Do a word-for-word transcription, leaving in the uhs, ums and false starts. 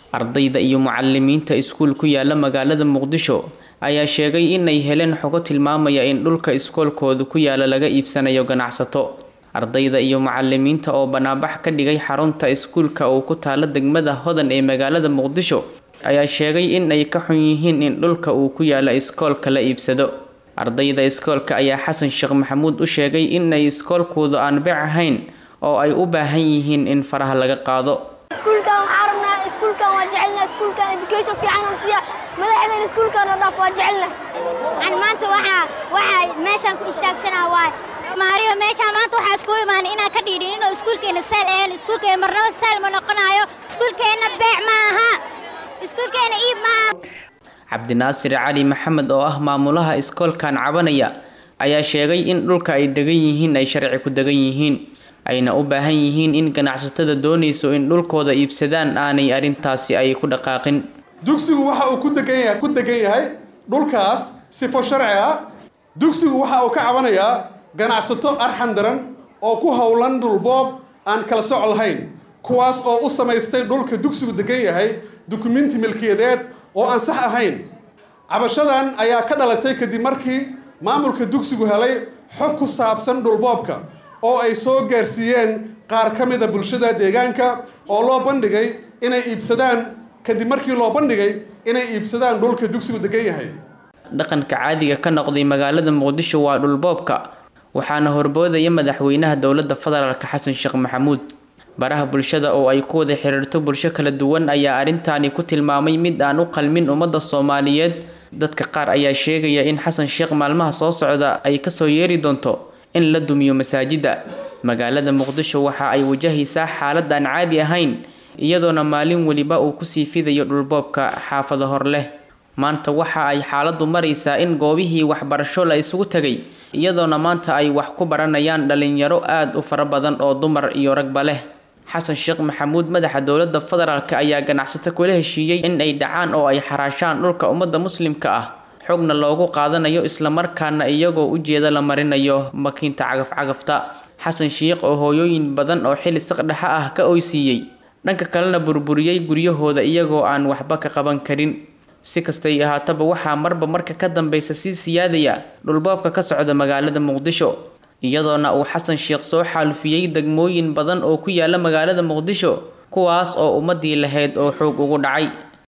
ardayda iyo macallimiinta iskuul ku yaala magaalada Muqdisho ayaa sheegay in ay heleen xogo tilmaamaya in dhulka iskoolkooda ku yaala laga iibsanayo ganacsato. ardayda iyo macallimiinta oo banaabax ka dhigay xarunta iskuulka oo ku taala degmada Hodan ee magaalada Muqdisho ayaa sheegay in ay ka xun yihiin in dhulka uu ku yaala iskoolka la iibsado. ardayda iskoolka ayaa Xasan Sheekh Maxamuud u sheegay in ay iskoolkooda aan beec ahayn oo ay u baahan yihiin in faraha laga qaado. iskuulkan xarunna iskuulkan waa jecelna iskuulkan education fiican oo siya madaxweynaha iskuulkan oo dhaaf waa jecelna aan maanta waxa waxa meeshan ku istaagsanahay waa maariyo meesha maanta waxa isku imaan inaan ka dhiidhin inuu iskuulkeena saal aan iskuulkeena marnaba saal ma noqonayo iskuulkeena beec ma aha iskuulkeena iib ma Cabdinaasir Cali Maxamed oo ah maamulaha iskoolkan cabanaya ayaa sheegay in dhulka ay degan yihiin ay sharci ku degan yihiin ayna u baahan yihiin in ganacsatada doonayso in dhulkooda iibsadaan aanay arintaasi ay ku dhaqaaqin. dugsigu waxa uu ku degan yahay ku degan yahay dhulkaas sifo sharci ah. dugsigu waxa uu ka cabanayaa ganacsato arxan daran oo ku hawlan dhul boob aan kala soc lahayn kuwaas oo u samaystay dhulka dugsigu degan yahay dukumeenti milkiyadeed oo aan sax ahayn. cabashadan ayaa ka dhalatay kadib markii maamulka dugsigu helay xog ku saabsan dhul boobka oo ay soo gaarsiiyeen qaar ka mid ah bulshada deegaanka oo loo bandhigay inay iibsadaan kadib markii loo bandhigay inay iibsadaan dhulka dugsigu degan yahay. dhaqanka caadiga ka noqday magaalada Muqdisho waa dhul boobka waxaana horboodaya madaxweynaha dowladda federaalka Xasan Sheekh Maxamuud. baraha bulshada oo ay ku wada xiriirto bulsho kala duwan ayaa arintani ku tilmaamay mid aan u qalmin ummadda Soomaaliyeed. dadka qaar ayaa sheegaya in Xasan Sheekh maalmaha soo socda ay ka soo yeeri doonto in la dumiyo masaajida. magaalada Muqdisho waxa ay wajahaysaa xaalad aan caadi ahayn iyadoona maalin waliba uu ku sii fidayo dhul boobka xaafado hor leh. maanta waxa ay xaaladdu maraysaa in goobihii waxbarasho la isugu tagay iyadoona maanta ay wax ku baranayaan dhalinyaro aad u fara badan oo dumar iyo ragba leh. Xasan Sheekh Maxamuud madaxa dowladda federaalka ayaa ganacsato kula heshiiyay in ay dhacaan oo ay xaraashaan dhulka ummadda muslimka ah xogna loogu qaadanayo isla markaana iyagoo u jeeda la marinayo makiinta cagaf cagafta. Xasan Sheekh oo hooyooyin badan oo xil saqdhaxa ah ka oysiiyay dhanka kalena burburiyay guryahooda iyagoo aan waxba ka qaban karin. si kastay ahaataba waxa marba marka ka dambaysa si siyaadaya dhulboobka ka socda magaalada Muqdisho iyadoona uu Xasan Sheekh soo xaalufiyay degmooyin badan oo ku yaala magaalada Muqdisho kuwaas oo ummadii lahayd oo xoog ugu dhacay.